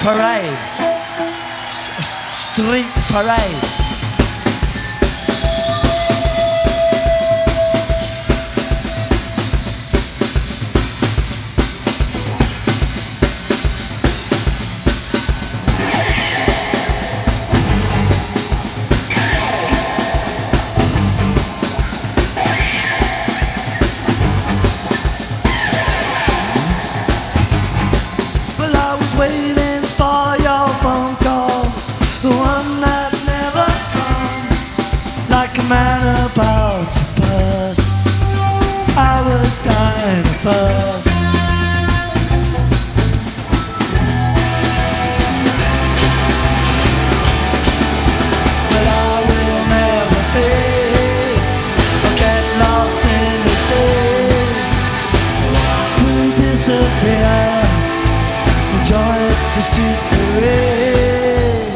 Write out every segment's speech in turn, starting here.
parade. Street parade. Waiting for your phone call, the one that never comes. Like a man about to burst, I was dying to burst. But I will never fade or get lost in the days. We'll disappear, join the street parade.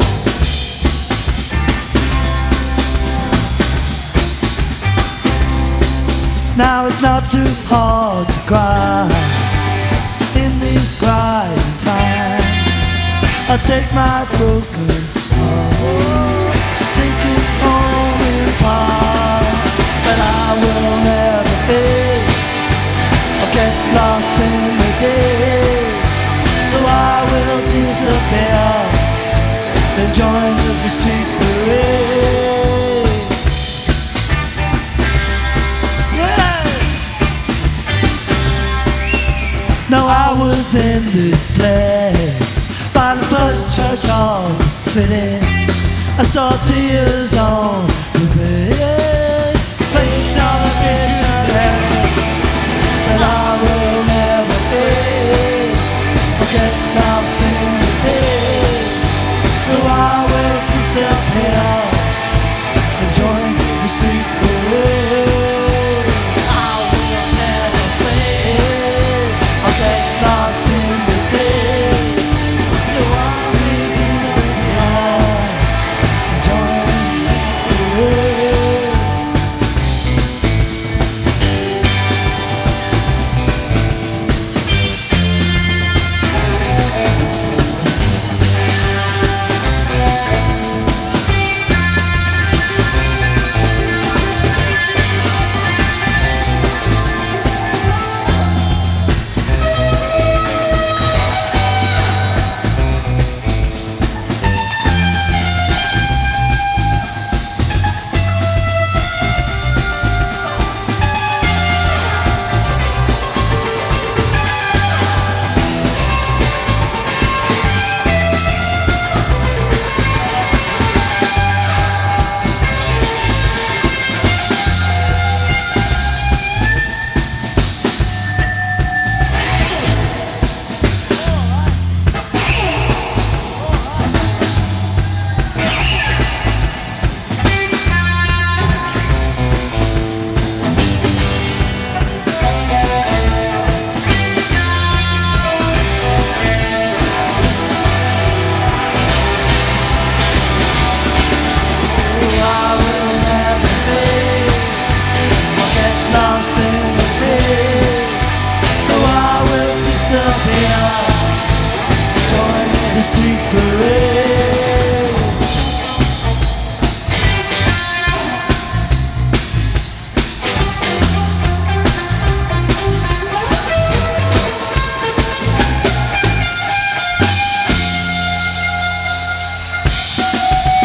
Now it's not too hard to cry in these crying times. I'll take my broken heart, take it home in part. But I will never fade or get lost in the day. I will disappear, then join the street parade. Yeah. Now I was in this place by the first church of the city. I saw tears on